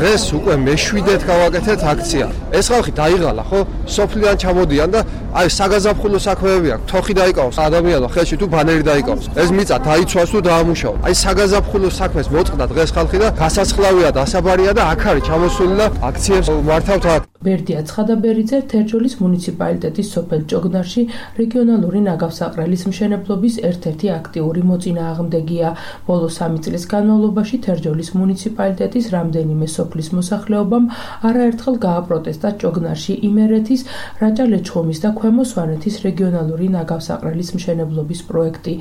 დღეს უკვე მე-7-ად გავაკეთეთ აქცია. ეს ხალხი დაიღალა, ხო? სოფლიდან ჩამოდიან და აი საგაზაფხულო საქმეები აქვს. თოხი დაიკავოს ადამიანო, ხელში თუ ბანერი დაიკავოს. ეს მიწა დაიცვას თუ დაამუშაოს. აი საგაზაფხულო საქმეს მოწყდა დღეს ხალხი და გასაცხლავია და ასაბარია და აქ არის ჩამოსული და აქციებს მართავთ აქ. ბერდია ცხადაბერიძე თერჯოლის მუნიციპალიტეტის სოფელ ჭოგნარში რეგიონალური ნაგავსაყრელის მშენებლობის ერთ-ერთი აქტიური მოწინააღმდეგეა. ბოლო 3 წლის განმავლობაში თერჯოლის მუნიციპალიტეტის რამდენიმე სოფლის მოსახლეობამ არაერთხელ გააპროტესტა ჭოგნარში იმერეთის, რაჭა-ლეჩხუმის და ქვემო სვანეთის რეგიონალური ნაგავსაყრელის მშენებლობის პროექტი.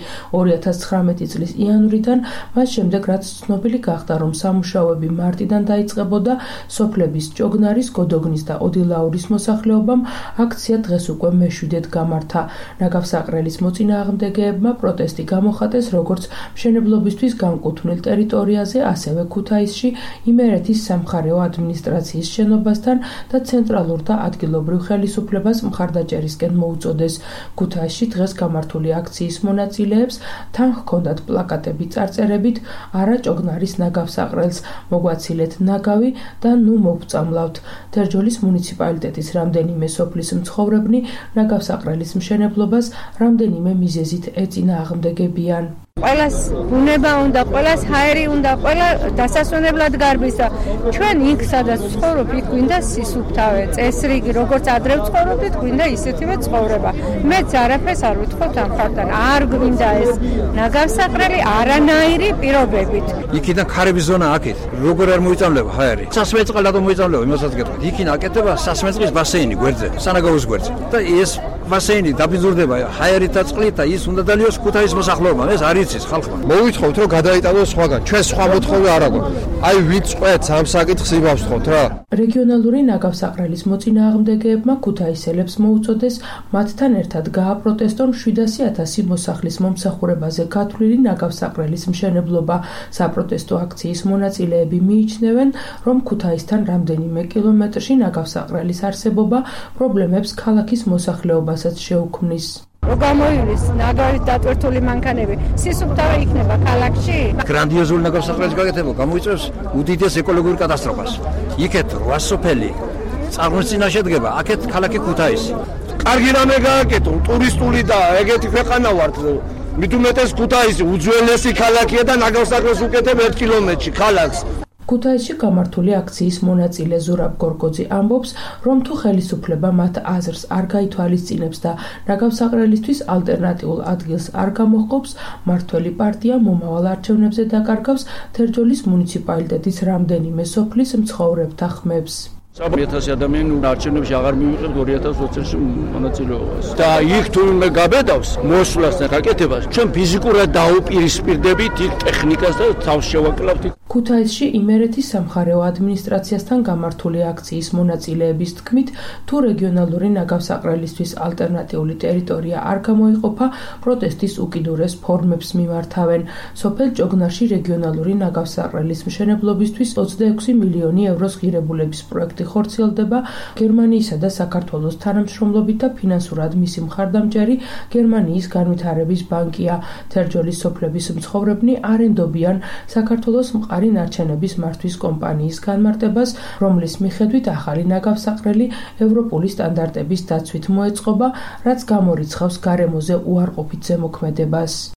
2019 წლის იანვრიდან, მას შემდეგ რაც ცნობილი გახდა, რომ სამუშაოები მარტიდან დაიწყებოდა, სოფლების ჭოგნარის, გოდოგნის და ოდილაურის მოსახლეობამ აქცია დღეს უკვე მე-7-ად გამართა. ნაგავსაყრელის მოწინააღმდეგეებმა პროტესტი გამოხატეს როგორც მშენებლობისთვის განკუთვნილ ტერიტორიაზე, ასევე ქუთაისში, იმერეთის სამხარეო ადმინისტრაციის შენობასთან და ცენტრალურ და ადგილობრივ ხელისუფლებას მხარდაჭერისკენ მოუწოდეს. ქუთაისში დღეს გამართული აქციის მონაწილეებს თან ჰქონდათ პლაკატები წარწერებით „არა ჭოგნარის ნაგავსაყრელს, მოგვაცილეთ ნაგავი და ნუ მოვწამლავთ“. თერჯოლის მუნიციპალიტეტის რამდენიმე სოფლის მცხოვრებნი ნაგავსაყრელის მშენებლობას რამდენიმე მიზეზით ეწინააღმდეგებიან. ყველას ბუნება უნდა, ყველას ჰაერი უნდა, ყველა დასასვენებლად გარბისა. ჩვენ იქ სადაც ვცხოვრობ, იქ გვინდა სისუფთავე, წესრიგი, როგორც ადრე ვცხოვრობდით, გვინდა ისეთივე ცხოვრება. მეც არაფერს არ ვთხოვთ ამ ხალხთან. არ გვინდა ეს ნაგავსაყრელი არანაირი პირობებით. იქიდან ქარების ზონა აქეთ, როგორ არ მოიწამლება ჰაერი. სასმეწყალად მოიწამლება, იმასაც გეტყვით. იქინ აკეთება სასმეწყლის ბასეინი გვერდზე, სანაგაუს გვერდზე. და ეს ბასეინი დაბინძურდება ჰაერითა წყლით და ის უნდა დალიოს ქუთაისის მოსახლეობამ. ეს არ იცის ხალხმა. მოვითხოვთ რომ გადაიტანოს სხვაგან. ჩვენ სხვა მოთხოვნა არ აქვს. აი ვინც ყვეთს ამ საკითხს იმავს თქოთ რა. რეგიონალური ნაგავსაყრელის მოწინააღმდეგეებმა ქუთაისელებს მოუწოდეს მათთან ერთად გააპროტესტონ 700,000 მოსახლის მომსახურებაზე გათვლილი ნაგავსაყრელის მშენებლობა. საპროტესტო აქციის მონაწილეები მიიჩნევენ, რომ ქუთაისთან რამდენიმე კილომეტრში ნაგავსაყრელის არსებობა პრობლემებს ქალაქის მოსახლეობასაც შეუქმნის. რო გამოივლის ნაგავის დატვირთული მანქანები, სისუფთავე იქნება ქალაქში. გრანდიოზული ნაგავსაყრელის გაკეთება გამოიწვევს უდიდეს ეკოლოგიურ კატასტროფას. იქეთ 8 სოფელი წარმოჩინა შედგება, აქეთ ქალაქი ქუთაისი. კარგი რამე გააკეთო, ტურისტული და ეგეთი ქვეყანა ვართ. მით უმეტეს ქუთაისი უძველესი ქალაქია და ნაგავსაყრელს უკეთებ 1 კილომეტრში ქალაქს. ქუთაისში გამართული აქციის მონაწილე ზურაბ გორგოძი ამბობს, რომ თუ ხელისუფლება მათ აზრს არ გაითვალისწინებს და ნაგავსაყრელისთვის ალტერნატიულ ადგილს არ გამოჰყოფს, მმართველი პარტია მომავალ არჩევნებზე დაკარგავს თერჯოლის მუნიციპალიტეტის რამდენიმე სოფლის მცხოვრებთა ხმებს. 1000 ადამიანი არჩევნებში აღარ მივიღებთ 2020 წელს მონაწილეობას. და იქ თუ მე გაბედავს მოსვლას და გაკეთებას, ჩვენ ფიზიკურად დაუპირისპირდებით იქ ტექნიკას და თავს შევაკლავთ. ქუთაისში იმერეთის სამხარეო ადმინისტრაციასთან გამართული აქციის მონაწილეების თქმით, თუ რეგიონალური ნაგავსაყრელისთვის ალტერნატიული ტერიტორია არ გამოიყოფა, პროტესტის უკიდურეს ფორმებს მიმართავენ. სოფელ ჭოგნარში რეგიონალური ნაგავსაყრელის მშენებლობისთვის 26 მილიონი ევროს ღირებულების პროექტი ხორციელდება გერმანიისა და საქართველოს თანამშრომლობით და ფინანსურად მისი მხარდამჭერი გერმანიის განვითარების ბანკია. თერჯოლის სოფლების მცხოვრებნი არ ენდობიან საქართველოს მყარი ნარჩენების მართვის კომპანიის განმარტებას, რომლის მიხედვით ახალი ნაგავსაყრელი ევროპული სტანდარტების დაცვით მოეწყობა, რაც გამორიცხავს გარემოზე უარყოფით ზემოქმედებას.